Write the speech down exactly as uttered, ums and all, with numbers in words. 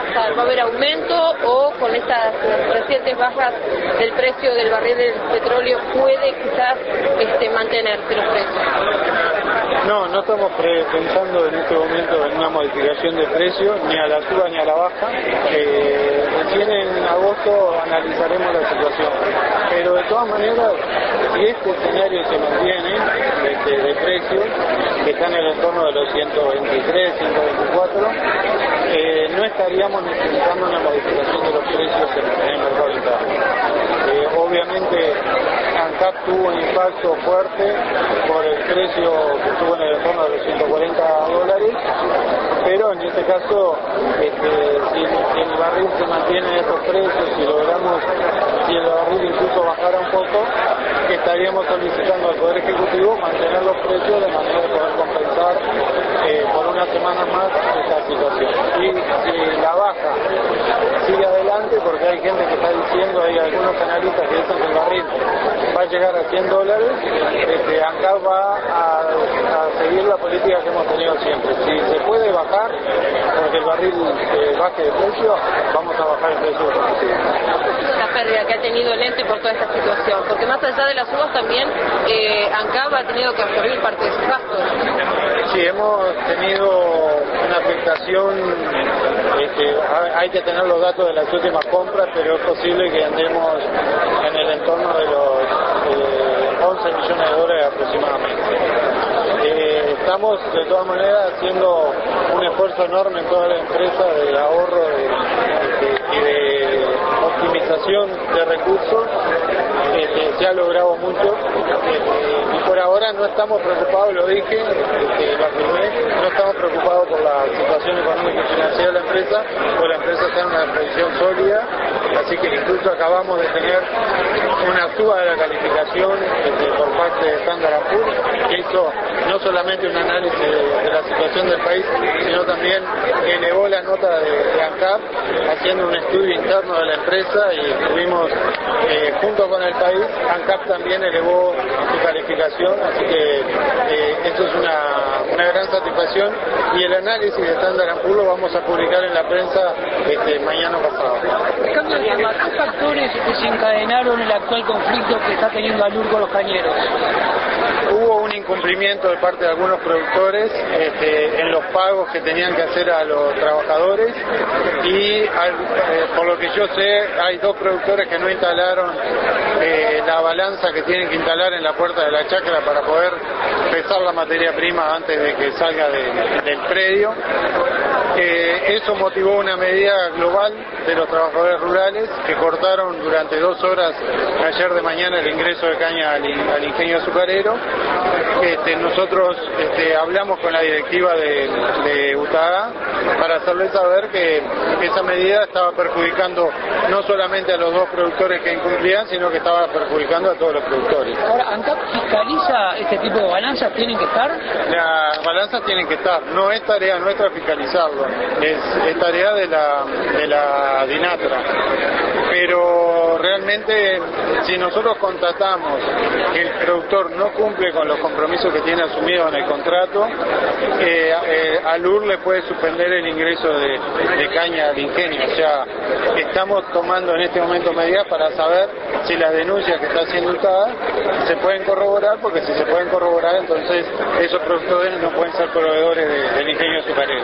pasar? ¿Va a haber aumento o con estas recientes bajas del precio del barril del petróleo puede quizás este, mantenerse los precios? No, no estamos pensando en este momento en una modificación de precio, ni a la suba ni a la baja. Eh, recién en agosto analizaremos la situación. Pero de todas maneras, si este escenario se mantiene de, de precios, que está en el entorno de los ciento veintitrés, ciento veinticuatro, eh, no estaríamos necesitando una modificación de los precios en, en el mercado interno. Eh, obviamente, ANCAP tuvo un impacto fuerte por el precio que estuvo en el entorno de los ciento cuarenta dólares, pero en este caso, este, si, si el barril se mantiene en estos precios, si logramos, si el barril incluso bajara un poco, estaríamos solicitando al Poder Ejecutivo mantener los precios de manera de poder compensar eh, por unas semanas más esta situación. Y si la baja sigue adelante, porque hay gente que está diciendo, hay algunos analistas que dicen que el barril va a llegar a cien dólares, este, ANCAP va a, a seguir la política que hemos tenido siempre. Si se puede bajar, porque el barril eh, baje de precio, vamos a bajar el precio del combustible. La pérdida que ha tenido el ente por toda esta situación, porque más allá de las subas también eh, ANCAP ha tenido que absorber parte de sus gastos. Sí, hemos tenido una afectación, este, hay que tener los datos de las últimas compras, pero es posible que andemos en el entorno de los eh, once millones de dólares aproximadamente. Eh, estamos de todas maneras haciendo un esfuerzo enorme en toda la empresa de ahorro de, de, y de optimización de recursos. Este, se ha logrado mucho este, y por ahora no estamos preocupados, lo dije, este, lo afirmé, no estamos preocupados por la situación económica y financiera de la empresa, porque la empresa está en una posición sólida, así que incluso acabamos de tener una suba de la calificación este, por parte de Standard and Poor's, que hizo no solamente un análisis de, de la situación del país, sino también elevó la nota de, de ANCAP, haciendo un estudio interno de la empresa, y estuvimos eh, junto con el país. ANCAP también elevó su calificación, así que eh, esto es una, una gran satisfacción, y el análisis de Standard and Poor's lo vamos a publicar en la prensa este, mañana pasado. Cambio de tema, ¿qué factores desencadenaron el actual conflicto que está teniendo ALUR con los cañeros? Hubo un incumplimiento de parte de algunos productores este, en los pagos que tenían que hacer a los trabajadores, y al, eh, por lo que yo sé hay dos productores que no instalaron eh, la balanza que tienen que instalar en la puerta de la chacra para poder pesar la materia prima antes de que salga de, del predio. Eh, eso motivó una medida global de los trabajadores rurales que cortaron durante dos horas ayer de mañana el ingreso de caña al, al ingenio azucarero. Este, nosotros este, hablamos con la directiva de, de U T A A para hacerles saber que esa medida estaba perjudicando no solamente a los dos productores que incumplían, sino que estaba perjudicando a todos los productores. Ahora, ¿ANCAP fiscaliza este tipo de balanzas? ¿Tienen que estar? Las balanzas tienen que estar, no es tarea nuestra fiscalizarlo, es, es tarea de la, de la DINATRA. Pero realmente, si nosotros constatamos que el productor no cumple con los compromisos que tiene asumidos en el contrato, eh, eh, ALUR le puede suspender el ingreso de, de caña al ingenio. O sea, estamos tomando en este momento medidas para saber si las denuncias que está haciendo U T A A se pueden corroborar, porque si se pueden corroborar, entonces esos productores no pueden ser proveedores de, del ingenio azucarero.